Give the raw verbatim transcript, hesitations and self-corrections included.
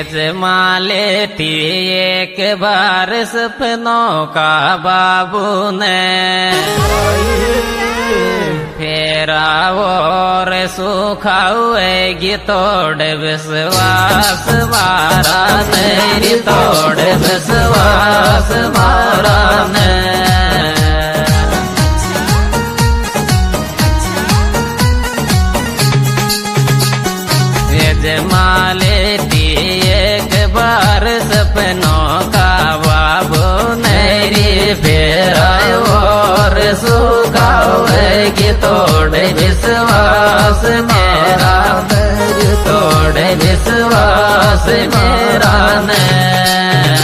यजमाले थी एक बार सपनों का बाबू ने फेरा और सूखा हुएगी तोड़ विश्वास मारा नहीं तोड़ विश्वास मारा ने यजमाले थी एक बार सपनों का बाबू नहीं फेरा और सूखा हुएगी तोड़ विश्वास मेरा तोड़ विश्वास मेरा ने